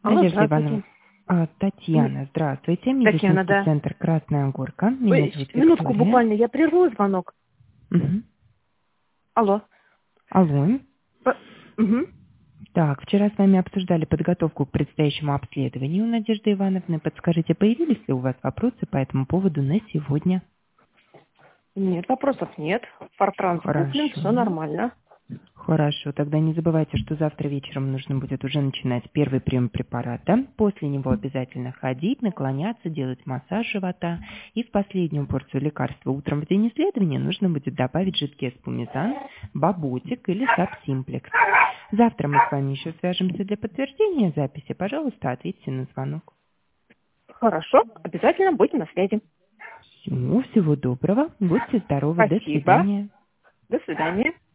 Алло, Надежда здравствуйте. Ивановна. Татьяна, здравствуйте. Татьяна, Медицинский да. центр «Красная горка». Меня Ой, зовут минутку Виктория. буквально, я прерву звонок. Мгм. Алло. Алло. Мгм. Так, вчера с вами обсуждали подготовку к предстоящему обследованию, Надежды Ивановны. Подскажите, появились ли у вас вопросы по этому поводу на сегодня? Нет, вопросов нет. Фортран куплен, Хорошо. все нормально. Хорошо, тогда не забывайте, что завтра вечером нужно будет уже начинать первый прием препарата. После него обязательно ходить, наклоняться, делать массаж живота. И в последнюю порцию лекарства утром в день исследования нужно будет добавить жидкий эспумизан, баботик или сабсимплекс. Завтра мы с вами еще свяжемся для подтверждения записи. Пожалуйста, ответьте на звонок. Хорошо, обязательно будем на связи. Всего доброго. Будьте здоровы. До Спасибо. свидания. До свидания.